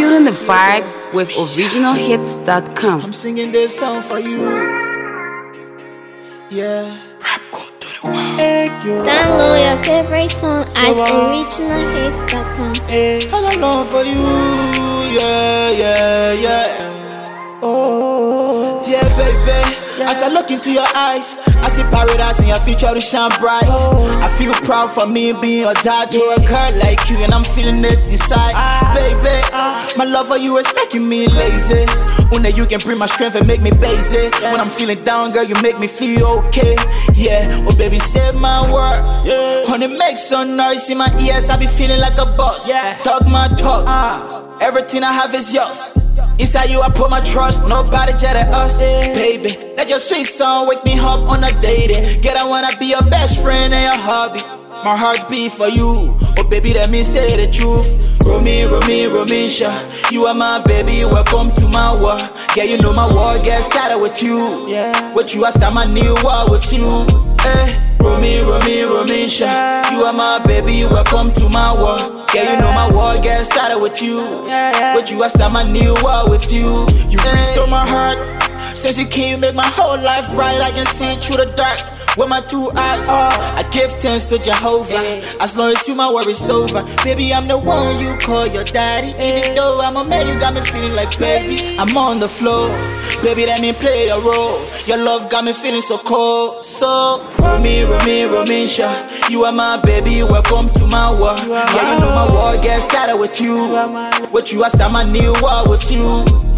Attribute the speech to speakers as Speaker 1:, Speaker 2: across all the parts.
Speaker 1: feeling the vibes with originalhits.com.
Speaker 2: I'm singing this song for you. Yeah.
Speaker 3: Download your favorite song at originalhits.com.
Speaker 2: I got love for you. Yeah. Oh, dear baby. As I look into your eyes, I see paradise and your future to shine bright. I feel proud for me being your dad to a girl like you, and I'm feeling it inside. Baby, my love for you is making me lazy. Only you can bring my strength and make me basic. When I'm feeling down, girl, you make me feel okay. Yeah, oh baby, say my word. When it makes some noise in my ears, I be feeling like a boss. Talk my talk, everything I have is yours. Inside you I put my trust, nobody jet at us. Baby, let your sweet song wake me up on a dating. Girl, I wanna be your best friend and your hobby. My heart beat for you, oh baby, let me say the truth. Romisha, you are my baby, welcome to my world. Yeah, you know my world gets started with you. With you I start my new world with you. Romisha, you are my baby, welcome to my world. Yeah, you know my world gets started with you. With you I start my new world with you. You restore my heart. Since you came, you make my whole life bright. I can see through the dark with my two eyes. I give thanks to Jehovah. As long as you, my worries over. Baby, I'm the one you call your daddy. Even though I'm a man, you got me feeling like baby. I'm on the floor, baby, let me play a role. Your love got me feeling so cold. So, Romisha, you are my baby, welcome to my world. Yeah, you know my world gets started with you. With you I start my new world with you.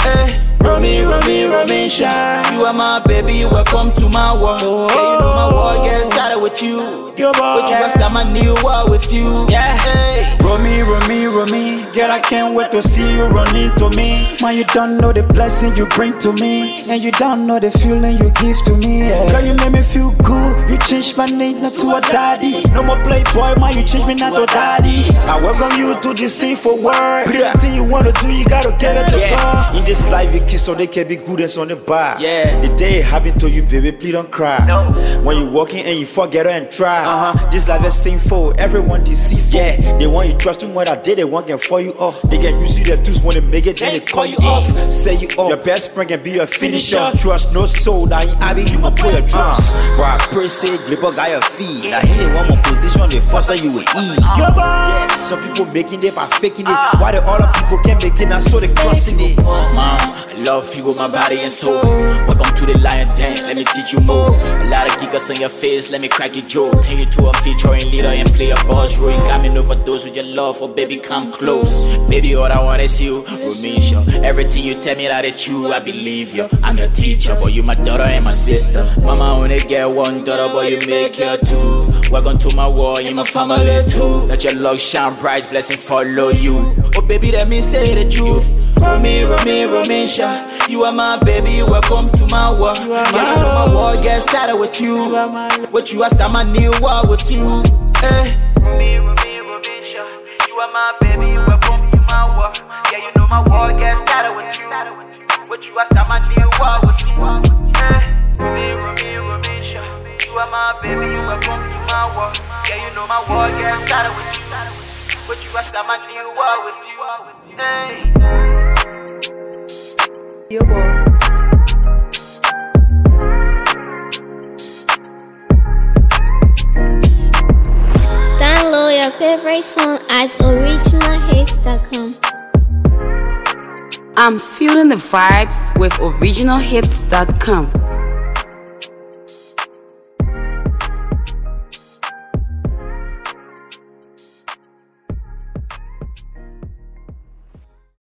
Speaker 2: Romisha, you are my baby, welcome to my world. Yeah, you know my world gets started with you. With you I start my new world with you.
Speaker 4: Romi, girl, I can't wait to see you run into me. Man, you don't know the blessing you bring to me, and you don't know the feeling you give to me. Girl, you make me feel good. You changed my name not to a daddy. No more playboy, man, you changed me not to daddy. I welcome you to this sinful world. Everything you wanna do, you gotta get it to
Speaker 5: In this life, you kiss so they can be good and on the bar. The day it happened to you, baby, please don't cry. When you walking and you forget her and try. This life is sinful, everyone deceitful. They want you trust too much, I did they want can for you off. They can use you their tools when they make it, then they call you off. Say you off, your best friend can be your finisher. Trust no soul, now in Abby, you might put your trust. But I pray say, Glipper got your feet. Now he they want more position, they foster you will eat. Some people making it by faking it. Why the other people can't make it, now so they crossing it.
Speaker 2: I love you with my body and soul. Welcome to the Lion Den, let me teach you more. A lot of geekers on your face, let me crack your jaw. Take you to a featuring leader and play a boss role. You got me overdose with your love, oh baby, come close. Baby, all I want is you, Romisha. Everything you tell me that it's true, I believe you. I'm your teacher, but you my daughter and my sister. Mama only get one daughter, but you make her two. Welcome to my world, you my family too. Let your love shine bright, blessing follow you. Oh baby, let me say the truth. Romisha, you are my baby, welcome to my world. Yeah, you know my world gets started with you. With you I start my new world with you. Romisha, you are my baby, welcome to my world. Yeah, you know my world gets started with you. With you I start my new world with you. Romisha, you are my baby, welcome to my world. Yeah, you know my world gets started with you. With you I start my new world with you.
Speaker 1: Yo, boy.
Speaker 3: Download your favorite song at originalhits.com.
Speaker 1: I'm feeling the vibes with originalhits.com.